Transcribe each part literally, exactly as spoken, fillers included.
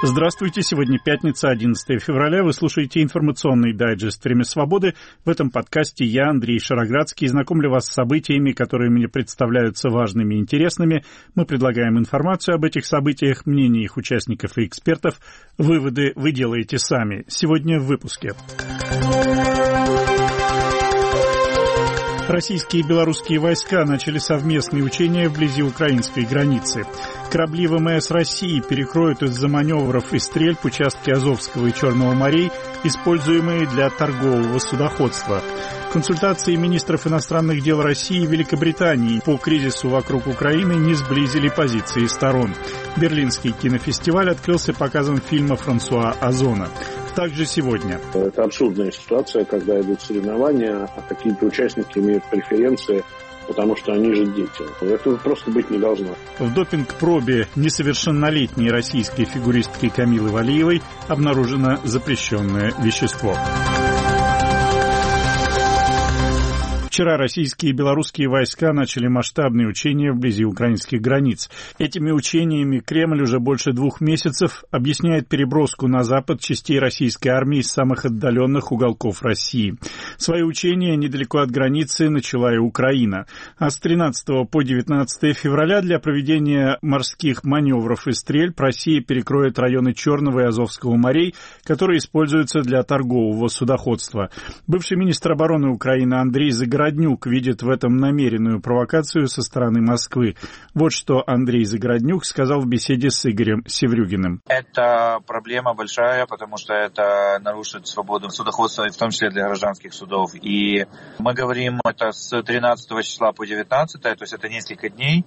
Здравствуйте, сегодня пятница, одиннадцатое февраля. Вы слушаете информационный дайджест «Время свободы». В этом подкасте я, Андрей Шароградский, знакомлю вас с событиями, которые мне представляются важными и интересными. Мы предлагаем информацию об этих событиях, мнения их участников и экспертов. Выводы вы делаете сами. Сегодня в выпуске. Российские и белорусские войска начали совместные учения вблизи украинской границы. Корабли ВМС России перекроют из-за маневров и стрельб участки Азовского и Черного морей, используемые для торгового судоходства. Консультации министров иностранных дел России и Великобритании по кризису вокруг Украины не сблизили позиции сторон. Берлинский кинофестиваль открылся показом фильма Франсуа Озона. Также сегодня. Это абсурдная ситуация, когда идут соревнования, а какие-то участники имеют преференции, потому что они же дети. Этого просто быть не должно. В допинг-пробе несовершеннолетней российской фигуристки Камилы Валиевой обнаружено запрещенное вещество. Вчера российские и белорусские войска начали масштабные учения вблизи украинских границ. Этими учениями Кремль уже больше двух месяцев объясняет переброску на запад частей российской армии из самых отдаленных уголков России. Свои учения недалеко от границы начала и Украина. А с тринадцатого по девятнадцатое февраля для проведения морских маневров и стрельб Россия перекроет районы Черного и Азовского морей, которые используются для торгового судоходства. Бывший министр обороны Украины Андрей Загороднюк видит в этом намеренную провокацию со стороны Москвы. Вот что Андрей Загороднюк сказал в беседе с Игорем Севрюгиным. Это проблема большая, потому что это нарушит свободу судоходства, в том числе для гражданских судов. И мы говорим это с тринадцатого числа по девятнадцатое, то есть это несколько дней,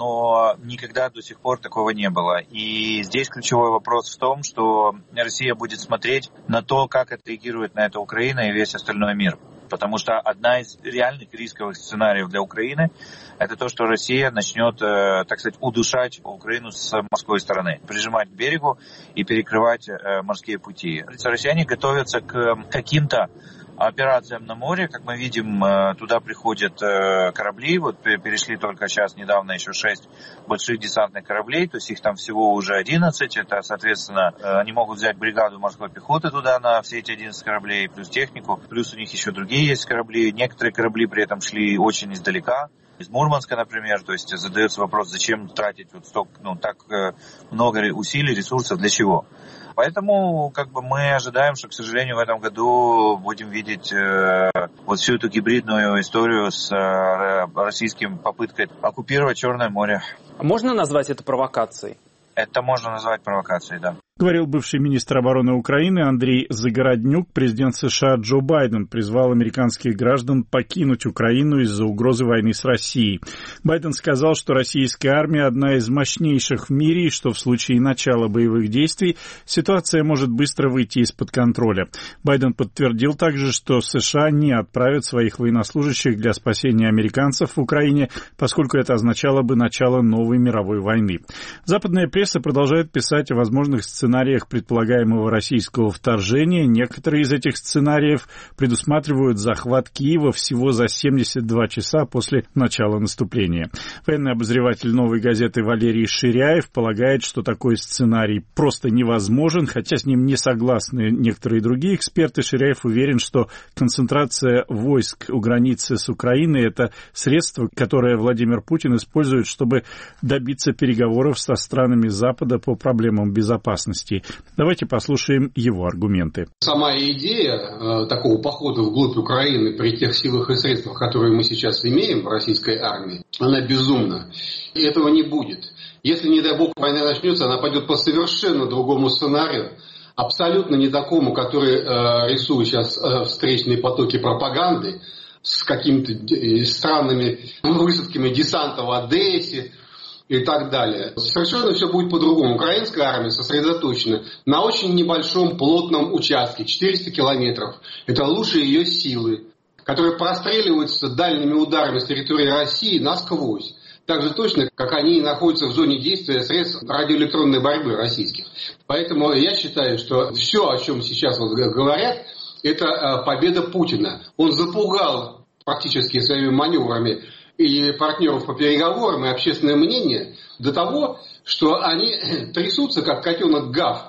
но никогда до сих пор такого не было. И здесь ключевой вопрос в том, что Россия будет смотреть на то, как отреагирует на это Украина и весь остальной мир. Потому что одна из реальных рисковых сценариев для Украины – это то, что Россия начнет, так сказать, удушать Украину с морской стороны, прижимать к берегу и перекрывать морские пути. Россияне готовятся к каким-то операциям на море. Как мы видим, туда приходят корабли. Вот перешли только сейчас недавно еще шесть больших десантных кораблей. То есть их там всего уже одиннадцать. Это, соответственно, они могут взять бригаду морской пехоты туда на все эти одиннадцать кораблей, плюс технику. Плюс у них еще другие есть корабли. Некоторые корабли при этом шли очень издалека. Из Мурманска, например. То есть задается вопрос, зачем тратить вот столько, ну, так много усилий, ресурсов, для чего? Поэтому как бы мы ожидаем, что, к сожалению, в этом году будем видеть э, вот всю эту гибридную историю с э, российским попыткой оккупировать Черное море. Можно назвать это провокацией? Это можно назвать провокацией, да. Говорил бывший министр обороны Украины Андрей Загороднюк. Президент США Джо Байден призвал американских граждан покинуть Украину из-за угрозы войны с Россией. Байден сказал, что российская армия одна из мощнейших в мире, и что в случае начала боевых действий ситуация может быстро выйти из-под контроля. Байден подтвердил также, что США не отправят своих военнослужащих для спасения американцев в Украине, поскольку это означало бы начало новой мировой войны. Западная пресса продолжает писать о возможных сценариях предполагаемого российского вторжения. Некоторые из этих сценариев предусматривают захват Киева всего за семьдесят два часа после начала наступления. Военный обозреватель «Новой газеты» Валерий Ширяев полагает, что такой сценарий просто невозможен, хотя с ним не согласны некоторые другие эксперты. Ширяев уверен, что концентрация войск у границы с Украиной – это средство, которое Владимир Путин использует, чтобы добиться переговоров со странами Запада по проблемам безопасности. Давайте послушаем его аргументы. Сама идея э, такого похода вглубь Украины при тех силах и средствах, которые мы сейчас имеем в российской армии, она безумна. И этого не будет. Если, не дай бог, война начнется, она пойдет по совершенно другому сценарию, абсолютно не такому, который э, рисует сейчас э, встречные потоки пропаганды с какими-то странными высадками десанта в Одессе и так далее. Совершенно все будет по-другому. Украинская армия сосредоточена на очень небольшом плотном участке, четыреста километров. Это лучшие ее силы, которые простреливаются дальними ударами с территории России насквозь. Так же точно, как они находятся в зоне действия средств радиоэлектронной борьбы российских. Поэтому я считаю, что все, о чем сейчас вот говорят, это победа Путина. Он запугал практически своими маневрами и партнеров по переговорам, и общественное мнение до того, что они трясутся, как котенок Гав,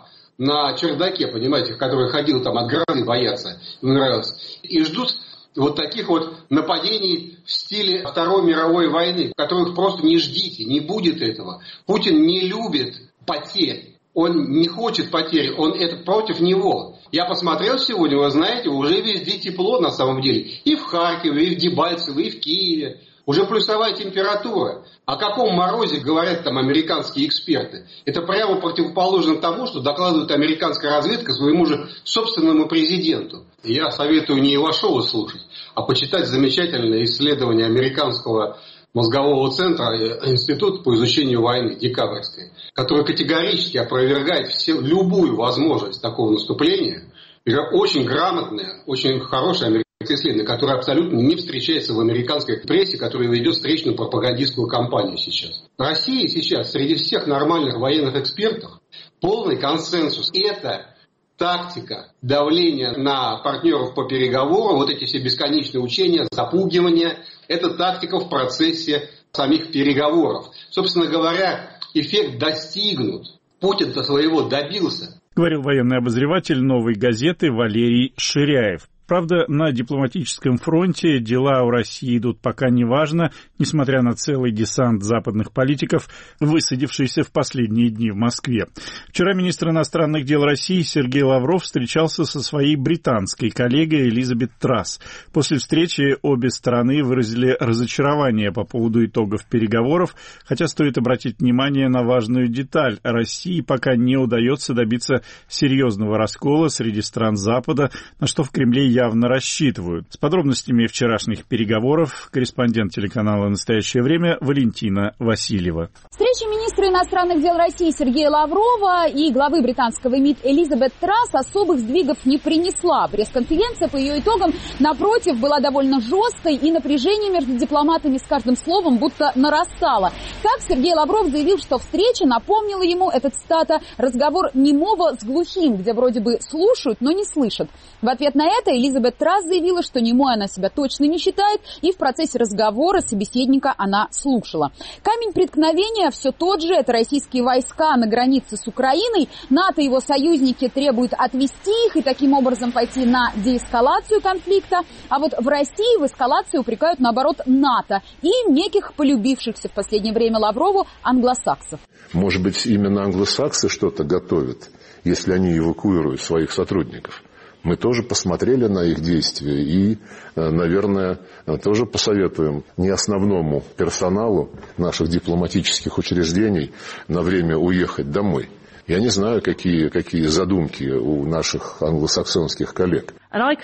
на чердаке, понимаете, который ходил там от грозы бояться, ему нравилось, и ждут вот таких вот нападений в стиле Второй мировой войны, которых просто не ждите, не будет этого. Путин не любит потерь, он не хочет потерь, он это против него. Я посмотрел сегодня, вы знаете, уже везде тепло на самом деле. И в Харькове, и в Дебальцево, и в Киеве. Уже плюсовая температура. О каком морозе говорят там американские эксперты? Это прямо противоположно тому, что докладывает американская разведка своему же собственному президенту. Я советую не Ивашова слушать, а почитать замечательное исследование американского мозгового центра, Института по изучению войны, Декабрьской, который категорически опровергает все, любую возможность такого наступления. Это очень грамотное, очень хорошее американское исследование, которое абсолютно не встречается в американской прессе, которая ведет встречную пропагандистскую кампанию сейчас. Россия сейчас среди всех нормальных военных экспертов полный консенсус. Это тактика давления на партнеров по переговорам, вот эти все бесконечные учения, запугивания, это тактика в процессе самих переговоров. Собственно говоря, эффект достигнут. Путин-то своего добился. Говорил военный обозреватель «Новой газеты» Валерий Ширяев. Правда, на дипломатическом фронте дела у России идут пока неважно, несмотря на целый десант западных политиков, высадившийся в последние дни в Москве. Вчера министр иностранных дел России Сергей Лавров встречался со своей британской коллегой Элизабет Трасс. После встречи обе стороны выразили разочарование по поводу итогов переговоров, хотя стоит обратить внимание на важную деталь. России пока не удается добиться серьезного раскола среди стран Запада, на что в Кремле явно рассчитывают. С подробностями вчерашних переговоров корреспондент телеканала «Настоящее время» Валентина Васильева. Встреча министра иностранных дел России Сергея Лаврова и главы британского МИД Элизабет Трасс особых сдвигов не принесла. Пресс-конференция по ее итогам, напротив, была довольно жесткой, и напряжение между дипломатами с каждым словом будто нарастало. Так Сергей Лавров заявил, что встреча напомнила ему, этот цитата, разговор немого с глухим, где вроде бы слушают, но не слышат. В ответ на это Элизабет Трасс заявила, что немой она себя точно не считает, и в процессе разговора собеседника она слушала. Камень преткновения все тот же, это российские войска на границе с Украиной. НАТО и его союзники требуют отвести их и таким образом пойти на деэскалацию конфликта. А вот в России в эскалации упрекают, наоборот, НАТО и неких полюбившихся в последнее время Лаврову англосаксов. Может быть, именно англосаксы что-то готовят, если они эвакуируют своих сотрудников. Мы тоже посмотрели на их действия и, наверное, тоже посоветуем не основному персоналу наших дипломатических учреждений на время уехать домой. Я не знаю, какие, какие задумки у наших англосаксонских коллег.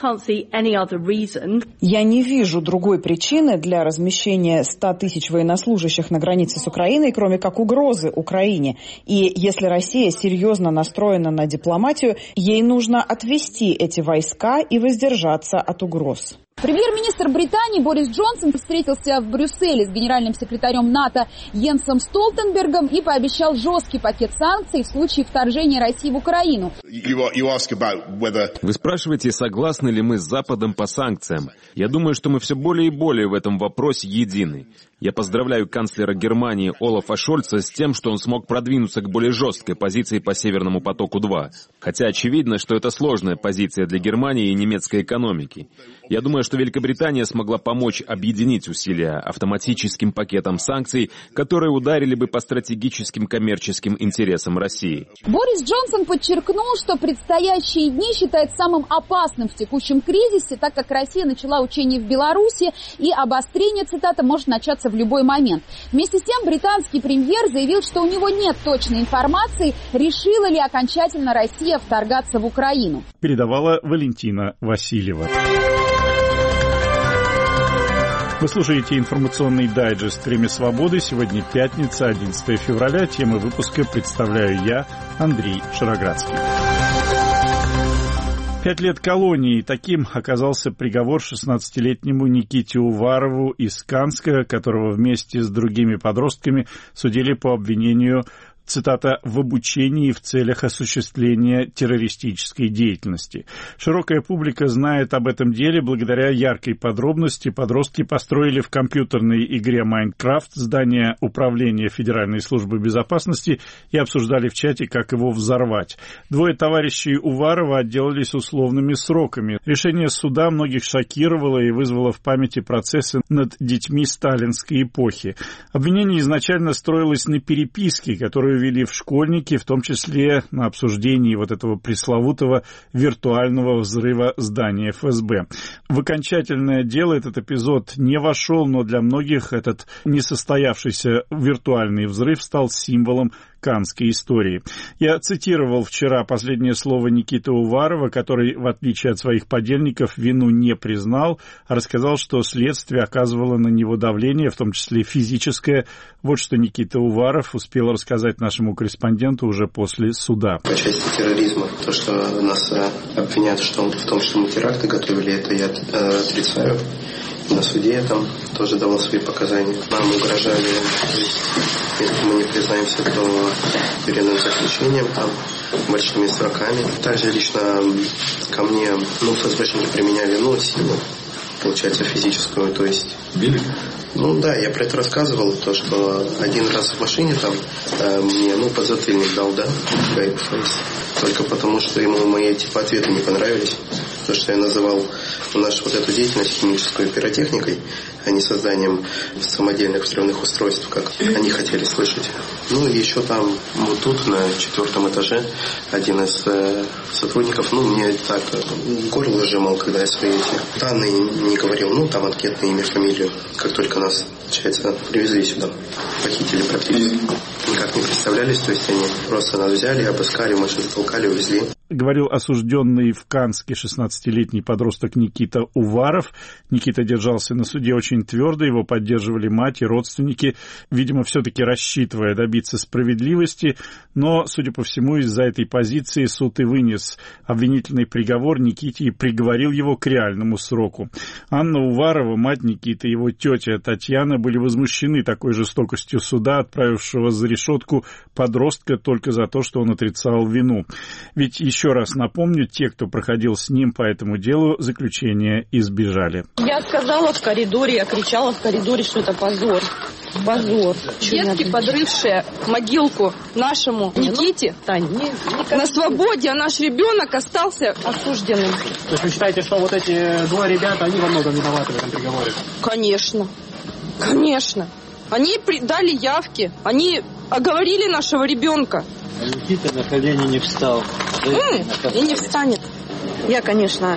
Я не вижу другой причины для размещения ста тысяч военнослужащих на границе с Украиной, кроме как угрозы Украине. И если Россия серьезно настроена на дипломатию, ей нужно отвести эти войска и воздержаться от угроз. Премьер-министр Британии Борис Джонсон встретился в Брюсселе с генеральным секретарем НАТО Йенсом Столтенбергом и пообещал жесткий пакет санкций в случае вторжения России в Украину. Вы спрашиваете, согласны ли мы с Западом по санкциям? Я думаю, что мы все более и более в этом вопросе едины. Я поздравляю канцлера Германии Олафа Шольца с тем, что он смог продвинуться к более жесткой позиции по Северному потоку-два. Хотя очевидно, что это сложная позиция для Германии и немецкой экономики. Я думаю, что Великобритания смогла помочь объединить усилия автоматическим пакетом санкций, которые ударили бы по стратегическим коммерческим интересам России. Борис Джонсон подчеркнул, что предстоящие дни считает самым опасным в текущем кризисе, так как Россия начала учения в Беларуси, и обострение, цитата, может начаться в любой момент. Вместе с тем британский премьер заявил, что у него нет точной информации, решила ли окончательно Россия вторгаться в Украину. Передавала Валентина Васильева. Вы слушаете информационный дайджест «Время свободы». Сегодня пятница, одиннадцатое февраля. Темы выпуска представляю я, Андрей Шароградский. Пять лет колонии. Таким оказался приговор шестнадцатилетнему Никите Уварову из Канска, которого вместе с другими подростками судили по обвинению цитата, «в обучении в целях осуществления террористической деятельности». Широкая публика знает об этом деле благодаря яркой подробности. Подростки построили в компьютерной игре «Майнкрафт» здание управления Федеральной службы безопасности и обсуждали в чате, как его взорвать. Двое товарищей Уварова отделались условными сроками. Решение суда многих шокировало и вызвало в памяти процессы над детьми сталинской эпохи. Обвинение изначально строилось на переписке, которую вели в школьники, в том числе на обсуждении вот этого пресловутого виртуального взрыва здания эф эс бэ. В окончательное дело этот эпизод не вошел, но для многих этот несостоявшийся виртуальный взрыв стал символом каннской истории. Я цитировал вчера последнее слово Никиты Уварова, который, в отличие от своих подельников, вину не признал, а рассказал, что следствие оказывало на него давление, в том числе физическое. Вот что Никита Уваров успел рассказать нашему корреспонденту уже после суда. По части терроризма, то, что нас обвиняют в том, что мы теракты готовили, это я отрицаю. На суде я там тоже давал свои показания. Нам угрожали, если мы не признаемся, то тюремным заключением, там, большими сроками. Также лично ко мне, ну, эф эс бэшники применяли, ну, силу, получается, физическую, то есть... Били? Ну да, я про это рассказывал, то, что один раз в машине там э, мне, ну, подзатыльник дал, да, только потому, что ему мои, типа, ответы не понравились. То, что я называл нашу вот эту деятельность химической пиротехникой, а не созданием самодельных взрывных устройств, как они хотели слышать. Ну и еще там, вот тут, на четвертом этаже, один из э, сотрудников, ну, мне так горло сжимал, когда я свои эти данные не говорил, ну, там анкетное имя, фамилию, как только нас, получается, привезли сюда, похитили практически. Никак не представлялись, то есть они просто нас взяли, обыскали, машину затолкали, увезли. Говорил осужденный в Канске шестнадцатилетний подросток Никита Уваров. Никита держался на суде очень твердо, его поддерживали мать и родственники, видимо, все-таки рассчитывая добиться справедливости, но, судя по всему, из-за этой позиции суд и вынес обвинительный приговор Никите и приговорил его к реальному сроку. Анна Уварова, мать Никиты, и его тетя Татьяна были возмущены такой жестокостью суда, отправившего за решетку подростка только за то, что он отрицал вину. Ведь еще Еще раз напомню, те, кто проходил с ним по этому делу, заключения избежали. Я сказала в коридоре, я кричала в коридоре, что это позор. Позор. Детки, подрывшие могилку нашему Никите, на свободе, а наш ребенок остался осужденным. То есть вы считаете, что вот эти двое ребят, они во многом виноваты в этом приговоре? Конечно. Конечно. Они дали явки, они оговорили нашего ребенка. А Никита на колени не встал. Mm, и не встанет. Я, конечно,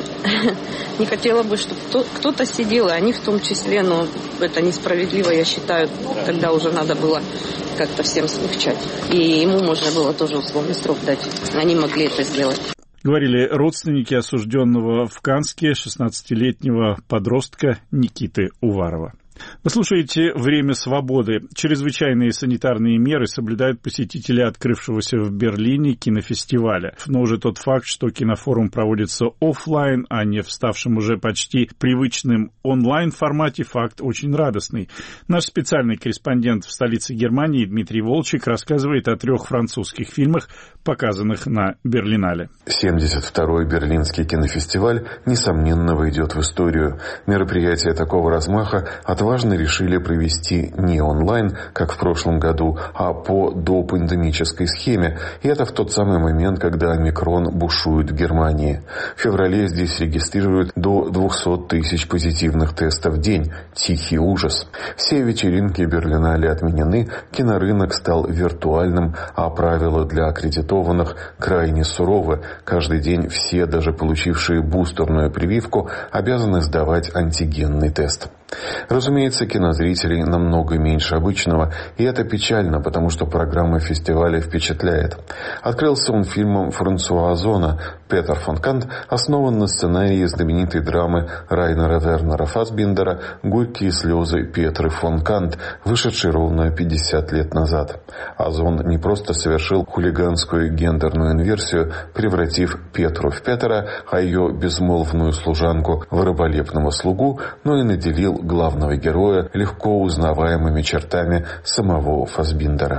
не хотела бы, чтобы кто-то сидел, и они в том числе, но это несправедливо, я считаю. Тогда уже надо было как-то всем смягчать. И ему можно было тоже условный срок дать. Они могли это сделать. Говорили родственники осужденного в Канске шестнадцатилетнего подростка Никиты Уварова. Вы слушаете «Время свободы». Чрезвычайные санитарные меры соблюдают посетители открывшегося в Берлине кинофестиваля. Но уже тот факт, что кинофорум проводится офлайн, а не в ставшем уже почти привычным онлайн-формате, факт очень радостный. Наш специальный корреспондент в столице Германии Дмитрий Волчек рассказывает о трех французских фильмах, показанных на Берлинале. семьдесят второй Берлинский кинофестиваль, несомненно, войдет в историю. Мероприятие такого размаха отважно решили провести не онлайн, как в прошлом году, а по допандемической схеме. И это в тот самый момент, когда омикрон бушует в Германии. В феврале здесь регистрируют до двухсот тысяч позитивных тестов в день. Тихий ужас. Все вечеринки Берлинале отменены, кинорынок стал виртуальным, а правила для аккредитованных крайне суровы. Каждый день все, даже получившие бустерную прививку, обязаны сдавать антигенный тест. Разумеется, кинозрителей намного меньше обычного, и это печально, потому что программа фестиваля впечатляет. Открылся он фильмом Франсуа Озона «Петер фон Кант», основан на сценарии знаменитой драмы Райнера Вернера Фассбиндера «Горькие слезы Петры фон Кант», вышедшей ровно пятьдесят лет назад. Озон не просто совершил хулиганскую гендерную инверсию, превратив Петру в Петера, а ее безмолвную служанку в раболепного слугу, но и наделил главного героя легко узнаваемыми чертами самого Фассбиндера.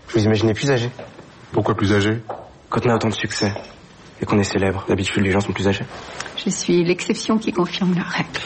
Je vous imaginais plus âgé. Pourquoi plus âgé? Quand on a autant de succès et qu'on est célèbre, d'habitude les gens sont plus âgés. Je suis l'exception qui confirme la règle.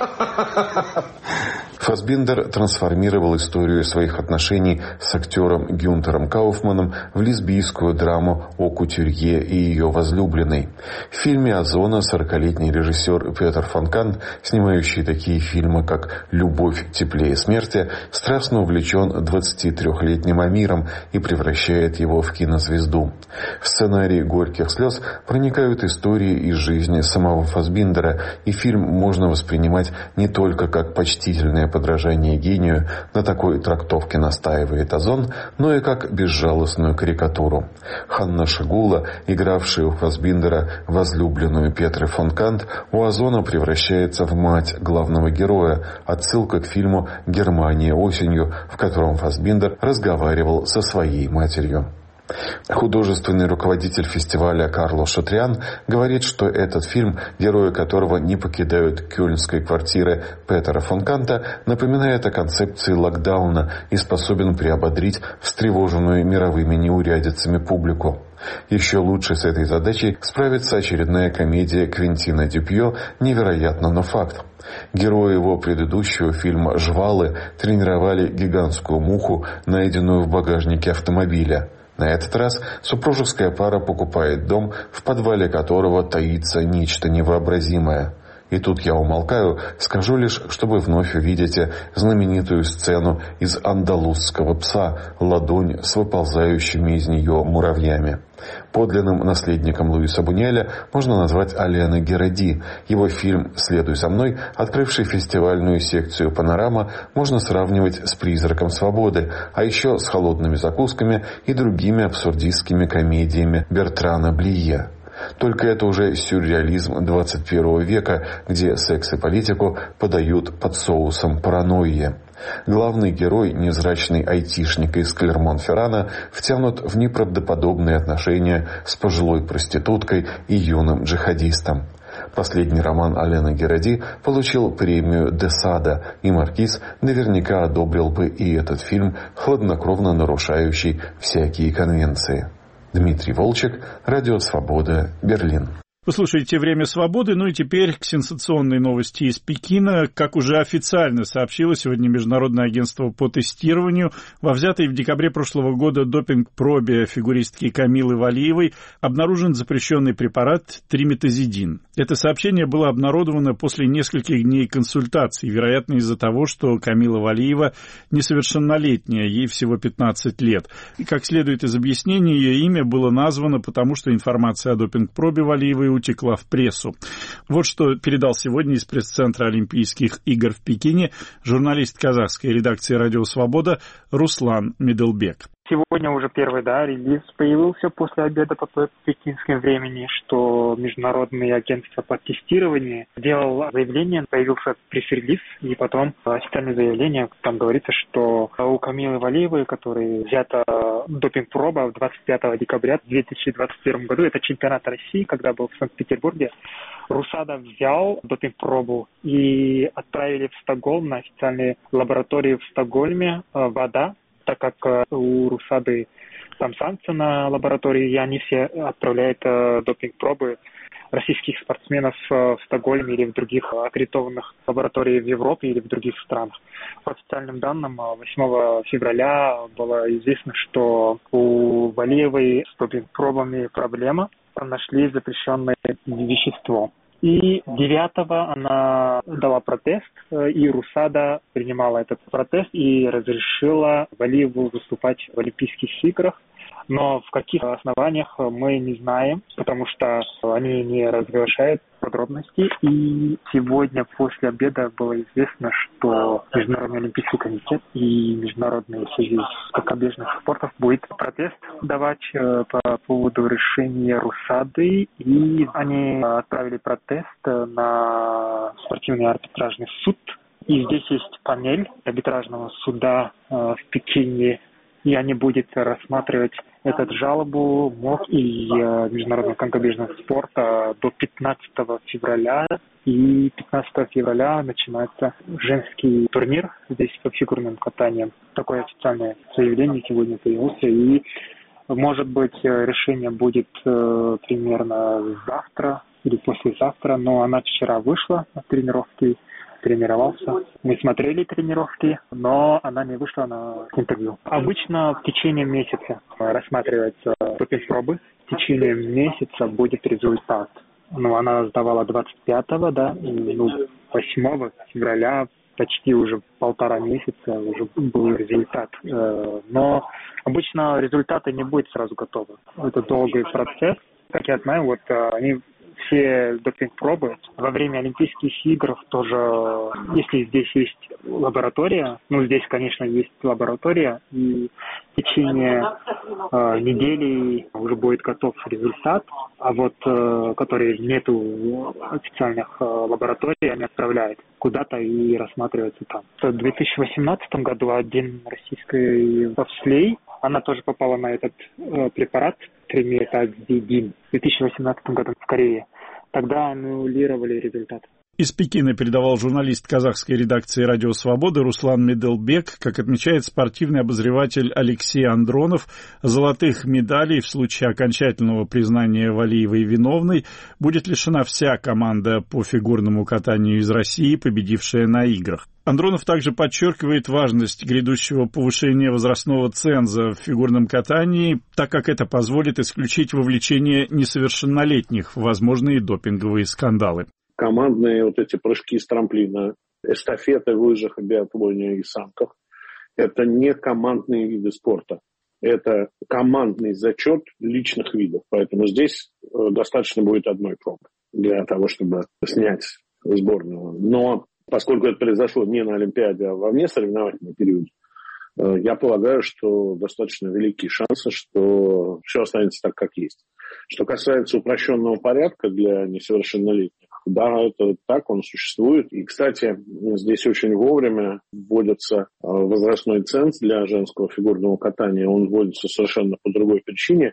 Фассбиндер трансформировал историю своих отношений с актером Гюнтером Кауфманом в лесбийскую драму о кутюрье и ее возлюбленной. В фильме «Озона» сорокалетний режиссер Петер фон Кант, снимающий такие фильмы, как «Любовь теплее смерти», страстно увлечен двадцатитрёхлетним Амиром и превращает его в кинозвезду. В сценарии «Горьких слез» проникают истории из жизни самого Фассбиндера, и фильм можно воспринимать не только как почтительное подражание гению, на такой трактовке настаивает Озон, но и как безжалостную карикатуру. Ханна Шигула, игравшая у Фассбиндера возлюбленную Петры фон Кант, у Озона превращается в мать главного героя, отсылка к фильму «Германия осенью», в котором Фассбиндер разговаривал со своей матерью. Художественный руководитель фестиваля Карло Шатриан говорит, что этот фильм, герои которого не покидают кёльнской квартиры Петера фон Канта, напоминает о концепции локдауна и способен приободрить встревоженную мировыми неурядицами публику. Еще лучше с этой задачей справится очередная комедия Квентина Дюпье «Невероятно, но факт». Герои его предыдущего фильма «Жвалы» тренировали гигантскую муху, найденную в багажнике автомобиля. На этот раз супружеская пара покупает дом, в подвале которого таится нечто невообразимое. И тут я умолкаю, скажу лишь, что вы вновь увидите знаменитую сцену из «Андалузского пса» «Ладонь с выползающими из нее муравьями». Подлинным наследником Луиса Бунюэля можно назвать Аляна Герарди. Его фильм «Следуй за мной», открывший фестивальную секцию «Панорама», можно сравнивать с «Призраком свободы», а еще с «Холодными закусками» и другими абсурдистскими комедиями Бертрана Блие. Только это уже сюрреализм двадцать первого века, где секс и политику подают под соусом паранойи. Главный герой, невзрачный айтишник из Клермон-Феррана, втянут в неправдоподобные отношения с пожилой проституткой и юным джихадистом. Последний роман Аляна Герарди получил премию Десада, и маркиз наверняка одобрил бы и этот фильм, хладнокровно нарушающий всякие конвенции. Дмитрий Волчек, Радио Свобода, Берлин. Вы слушаете «Время свободы», ну и теперь к сенсационной новости из Пекина. Как уже официально сообщило сегодня Международное агентство по тестированию, во взятой в декабре прошлого года допинг-пробе фигуристки Камилы Валиевой обнаружен запрещенный препарат триметазидин. Это сообщение было обнародовано после нескольких дней консультаций, вероятно, из-за того, что Камила Валиева несовершеннолетняя, ей всего пятнадцать лет. И, как следует из объяснения, ее имя было названо, потому что информация о допинг-пробе Валиевой утекла в прессу. Вот что передал сегодня из пресс-центра Олимпийских игр в Пекине журналист казахской редакции «Радио Свобода» Руслан Меделбек. Сегодня уже первый, да, релиз появился после обеда по пекинскому времени, что Международное агентство по тестированию делало заявление, появился пресс-релиз, и потом официальное заявление, там говорится, что у Камилы Валиевой, которой взята допинг-проба двадцать пятого декабря две тысячи двадцать первом году, это чемпионат России, когда был в Санкт-Петербурге, РУСАДА взял допинг-пробу и отправили в Стокгольм на официальные лаборатории в Стокгольме ВАДА, так как у РУСАДы там санкции на лаборатории, и они все отправляют э, допинг-пробы российских спортсменов в Стокгольме или в других аккредитованных лабораториях в Европе или в других странах. По официальным данным, восьмого февраля было известно, что у Валиевой с допинг-пробами проблема, нашли запрещенное вещество. И девятого она дала протест, и РУСАДА принимала этот протест и разрешила Валиеву выступать в Олимпийских играх. Но в каких основаниях мы не знаем, потому что они не разглашают подробности. И сегодня после обеда было известно, что Международный олимпийский комитет и Международный союз скакобежных спортов будет протест давать по поводу решения РУСАДы. И они отправили протест на спортивный арбитражный суд. И здесь есть панель арбитражного суда в Пекине, и они будут рассматривать эту жалобу МОК и Международного конькобежного спорта до пятнадцатого февраля. И пятнадцатого февраля начинается женский турнир здесь по фигурным катаниям. Такое официальное заявление сегодня появилось. И, может быть, решение будет э, примерно завтра или послезавтра. Но она вчера вышла на тренировки, тренировался. Мы смотрели тренировки, но она не вышла на интервью. Обычно в течение месяца рассматриваются допинг-пробы. В течение месяца будет результат. Ну, она сдавала двадцать пятого, да, и ну, восьмого февраля, почти уже полтора месяца уже был результат. Но обычно результаты не будут сразу готовы. Это долгий процесс. Как я знаю, вот они все допинг-пробы во время Олимпийских игр тоже, если здесь есть лаборатория, ну, здесь, конечно, есть лаборатория, и в течение э, недели уже будет готов результат, а вот, э, который нету официальных э, лабораторий, они отправляют куда-то и рассматриваются там. В две тысячи восемнадцатом году один российский бобслей, она тоже попала на этот э, препарат триметазидин в две тысячи восемнадцатом году в Корее. Тогда аннулировали результат. Из Пекина передавал журналист казахской редакции «Радио Свобода» Руслан Меделбек. Как отмечает спортивный обозреватель Алексей Андронов, золотых медалей в случае окончательного признания Валиевой виновной будет лишена вся команда по фигурному катанию из России, победившая на играх. Андронов также подчеркивает важность грядущего повышения возрастного ценза в фигурном катании, так как это позволит исключить вовлечение несовершеннолетних в возможные допинговые скандалы. Командные вот эти прыжки с трамплина, эстафеты в лыжах, биатлоне и санках – это не командные виды спорта. Это командный зачет личных видов. Поэтому здесь достаточно будет одной пробы для того, чтобы снять сборную. Но поскольку это произошло не на Олимпиаде, а во внесоревновательный период, я полагаю, что достаточно великие шансы, что все останется так, как есть. Что касается упрощенного порядка для несовершеннолетних, да, это так, он существует. И, кстати, здесь очень вовремя вводится возрастной ценз для женского фигурного катания. Он вводится совершенно по другой причине,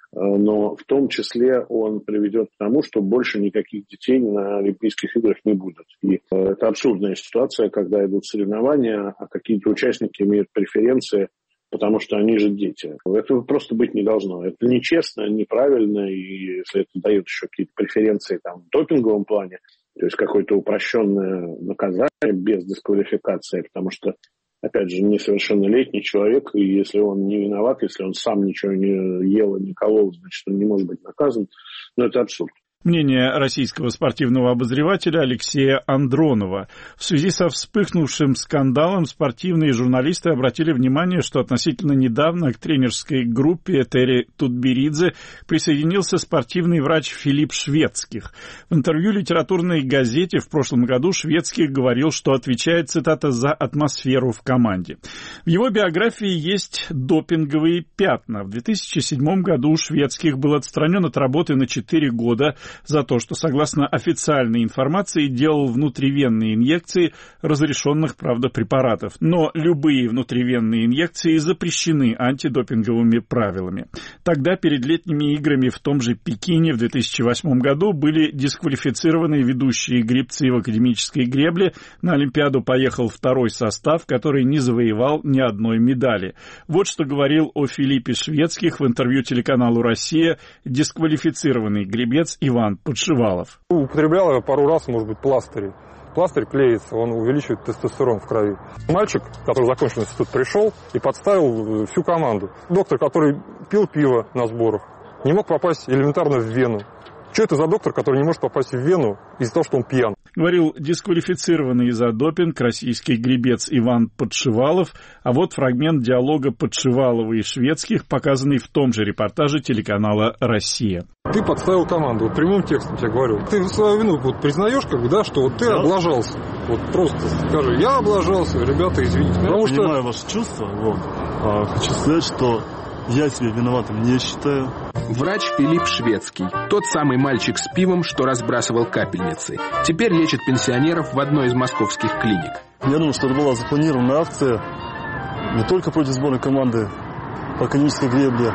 но в том числе он приведет к тому, что больше никаких детей на Олимпийских играх не будет. И это абсурдная ситуация, когда идут соревнования, а какие-то участники имеют преференции, потому что они же дети. Этого просто быть не должно. Это нечестно, неправильно, и если это дает еще какие-то преференции там, в допинговом плане, то есть какое-то упрощенное наказание без дисквалификации, потому что, опять же, несовершеннолетний человек, и если он не виноват, если он сам ничего не ел и не колол, значит, он не может быть наказан. Но это абсурд. Мнение российского спортивного обозревателя Алексея Андронова. В связи со вспыхнувшим скандалом спортивные журналисты обратили внимание, что относительно недавно к тренерской группе Терри Тутберидзе присоединился спортивный врач Филипп Шведских. В интервью литературной газете в прошлом году Шведских говорил, что отвечает, цитата, «за атмосферу в команде». В его биографии есть допинговые пятна. В две тысячи седьмом году Шведских был отстранен от работы на четыре года за то, что, согласно официальной информации, делал внутривенные инъекции разрешенных, правда, препаратов. Но любые внутривенные инъекции запрещены антидопинговыми правилами. Тогда перед летними играми в том же Пекине в две тысячи восьмом году были дисквалифицированы ведущие гребцы в академической гребле. На Олимпиаду поехал второй состав, который не завоевал ни одной медали. Вот что говорил о Филиппе Шведских в интервью телеканалу «Россия» дисквалифицированный гребец Иван Подшивалов. Употреблял я пару раз, может быть, пластыри. Пластырь клеится, он увеличивает тестостерон в крови. Мальчик, который закончил институт, пришел и подставил всю команду. Доктор, который пил пиво на сборах, не мог попасть элементарно в вену. Что это за доктор, который не может попасть в вену из-за того, что он пьян? Говорил дисквалифицированный за допинг российский гребец Иван Подшивалов. А вот фрагмент диалога Подшивалова и Шведских, показанный в том же репортаже телеканала «Россия». Ты подставил команду, вот прямым текстом тебе говорю. Ты свою вину вот признаешь, как бы, да, что вот ты да? облажался. Вот просто скажи, я облажался, ребята, извините. Я Потому понимаю что... ваши чувства, вот. А, хочу сказать, что я себя виноватым не считаю. Врач Филипп Шведский. Тот самый мальчик с пивом, что разбрасывал капельницы. Теперь лечит пенсионеров в одной из московских клиник. Я думаю, что это была запланированная акция не только против сборной команды по академической гребле,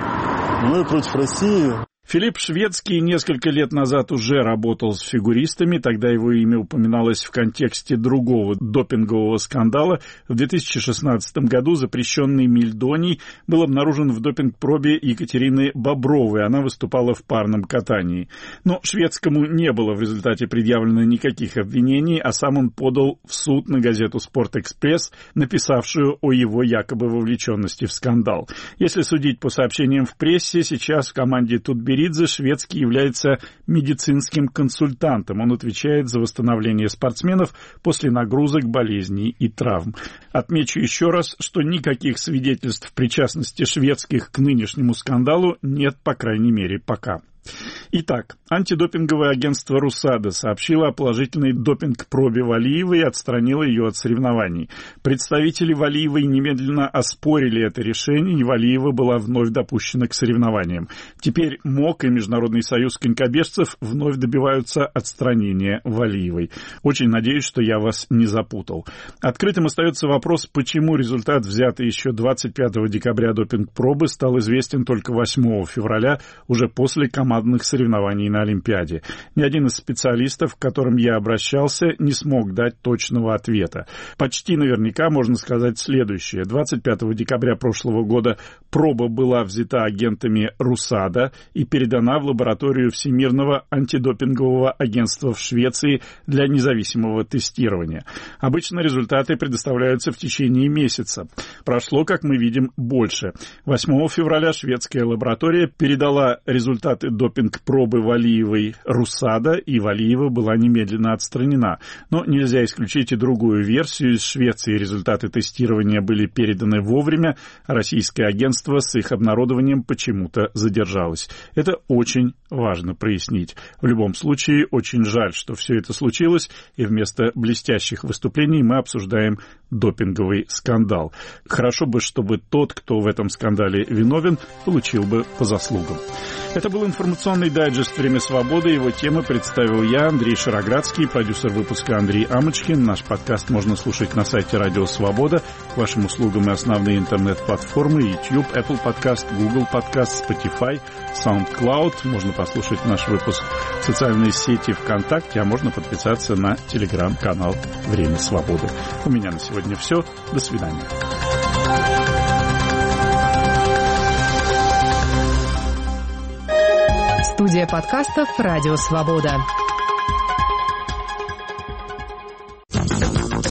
Ну и против России. Филипп Шведский несколько лет назад уже работал с фигуристами, тогда его имя упоминалось в контексте другого допингового скандала. В две тысячи шестнадцатом году запрещенный мельдоний был обнаружен в допинг-пробе Екатерины Бобровой, она выступала в парном катании. Но Шведскому не было в результате предъявлено никаких обвинений, а сам он подал в суд на газету «Спорт-экспресс», написавшую о его якобы вовлеченности в скандал. Если судить по сообщениям в прессе, сейчас в команде Тутберидзе Шведский является медицинским консультантом. Он отвечает за восстановление спортсменов после нагрузок, болезней и травм. Отмечу еще раз, что никаких свидетельств причастности шведских к нынешнему скандалу нет, по крайней мере, пока. Итак, антидопинговое агентство «Русада» сообщило о положительной допинг-пробе Валиевой и отстранило ее от соревнований. Представители Валиевой немедленно оспорили это решение, и Валиева была вновь допущена к соревнованиям. Теперь МОК и Международный союз конькобежцев вновь добиваются отстранения Валиевой. Очень надеюсь, что я вас не запутал. Открытым остается вопрос, почему результат, взятый еще двадцать пятого декабря допинг-пробы, стал известен только восьмого февраля, уже после командных соревнований на Олимпиаде. Ни один из специалистов, к которым я обращался, не смог дать точного ответа. Почти наверняка можно сказать следующее. двадцать пятого декабря прошлого года проба была взята агентами «Русада» и передана в лабораторию Всемирного антидопингового агентства в Швеции для независимого тестирования. Обычно результаты предоставляются в течение месяца. Прошло, как мы видим, больше. восьмого февраля шведская лаборатория передала результаты допинг-пробы Валиевой «Русада», и Валиева была немедленно отстранена. Но нельзя исключить и другую версию. Из Швеции результаты тестирования были переданы вовремя, а российское агентство с их обнародованием почему-то задержалось. Это очень важно прояснить. В любом случае, очень жаль, что все это случилось, и вместо блестящих выступлений мы обсуждаем допинговый скандал. Хорошо бы, чтобы тот, кто в этом скандале виновен, получил бы по заслугам. Это был информационный дайджест «Время свободы». Его темы представил я, Андрей Шароградский, продюсер выпуска Андрей Амочкин. Наш подкаст можно слушать на сайте Радио Свобода. К вашим услугам и основные интернет-платформы YouTube, Apple Podcast, Google Podcast, Spotify, SoundCloud. Можно послушать наш выпуск в социальной сети ВКонтакте, а можно подписаться на телеграм-канал «Время свободы». У меня на сегодня все. До свидания. Студия подкастов «Радио Свобода».